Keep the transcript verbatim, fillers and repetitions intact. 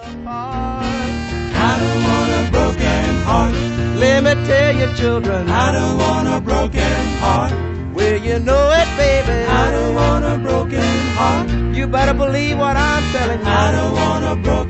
heart. I don't want a broken heart. Let me tell you, children, I don't want a broken heart. well, you know it, baby. I don't want a broken heart. You better believe what I'm telling you. I don't want a broken